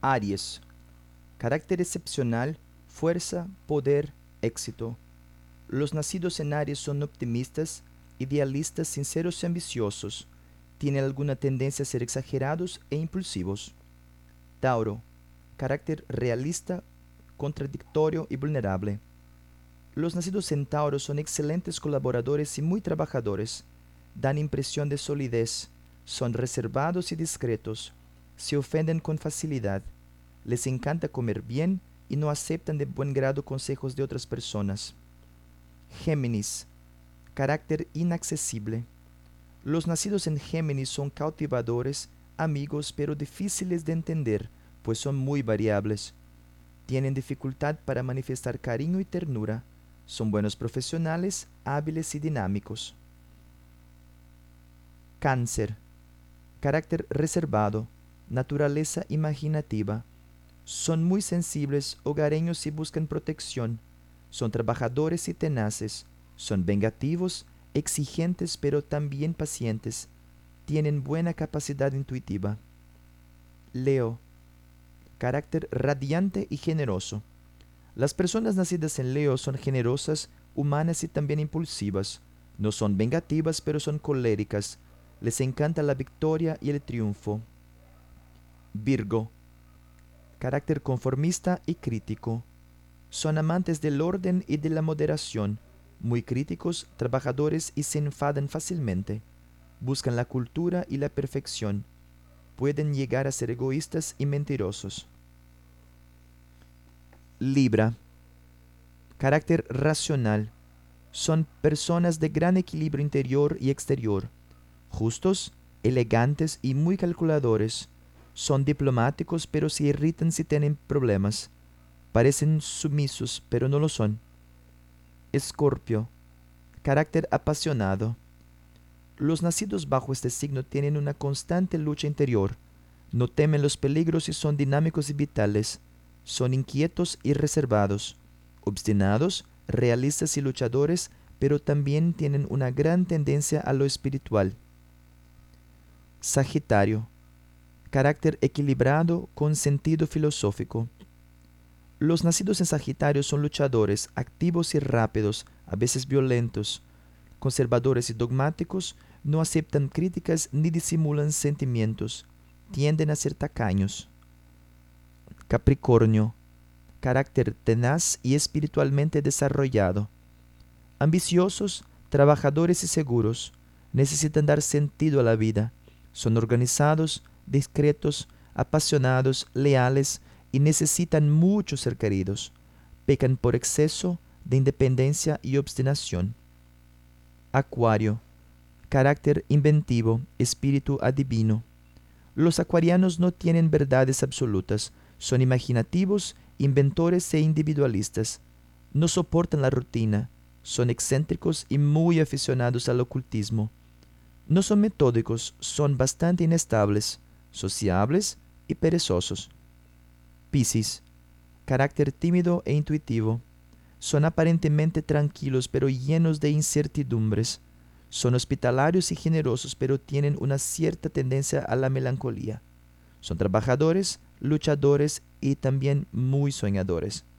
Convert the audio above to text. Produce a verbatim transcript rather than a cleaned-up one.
Aries. Carácter excepcional, fuerza, poder, éxito. Los nacidos en Aries son optimistas, idealistas, sinceros y ambiciosos. Tienen alguna tendencia a ser exagerados e impulsivos. Tauro. Carácter realista, contradictorio y vulnerable. Los nacidos en Tauro son excelentes colaboradores y muy trabajadores. Dan impresión de solidez. Son reservados y discretos. Se ofenden con facilidad. Les encanta comer bien y no aceptan de buen grado consejos de otras personas. Géminis. Carácter inaccesible. Los nacidos en Géminis son cautivadores, amigos, pero difíciles de entender, pues son muy variables. Tienen dificultad para manifestar cariño y ternura. Son buenos profesionales, hábiles y dinámicos. Cáncer. Carácter reservado, naturaleza imaginativa. Son muy sensibles, hogareños y buscan protección. Son trabajadores y tenaces. Son vengativos, exigentes pero también pacientes. Tienen buena capacidad intuitiva. Leo. Carácter radiante y generoso. Las personas nacidas en Leo son generosas, humanas y también impulsivas. No son vengativas pero son coléricas. Les encanta la victoria y el triunfo. Virgo. Carácter conformista y crítico. Son amantes del orden y de la moderación, muy críticos, trabajadores y se enfadan fácilmente. Buscan la cultura y la perfección. Pueden llegar a ser egoístas y mentirosos. Libra. Carácter racional. Son personas de gran equilibrio interior y exterior. Justos, elegantes y muy calculadores. Son diplomáticos pero se irritan si tienen problemas. Parecen sumisos pero no lo son. Escorpio. Carácter apasionado. Los nacidos bajo este signo tienen una constante lucha interior. No temen los peligros y son dinámicos y vitales. Son inquietos y reservados. Obstinados, realistas y luchadores, pero también tienen una gran tendencia a lo espiritual. Sagitario. Carácter equilibrado con sentido filosófico. Los nacidos en Sagitario son luchadores, activos y rápidos, a veces violentos. Conservadores y dogmáticos, no aceptan críticas ni disimulan sentimientos. Tienden a ser tacaños. Capricornio. Carácter tenaz y espiritualmente desarrollado. Ambiciosos, trabajadores y seguros. Necesitan dar sentido a la vida. Son organizados, discretos, apasionados, leales y necesitan mucho ser queridos. Pecan por exceso de independencia y obstinación. Acuario. Carácter inventivo, espíritu adivino. Los acuarianos no tienen verdades absolutas. Son imaginativos, inventores e individualistas. No soportan la rutina. Son excéntricos y muy aficionados al ocultismo. No son metódicos, son bastante inestables, sociables y perezosos. Piscis. Carácter tímido e intuitivo. Son aparentemente tranquilos pero llenos de incertidumbres. Son hospitalarios y generosos pero tienen una cierta tendencia a la melancolía. Son trabajadores, luchadores y también muy soñadores.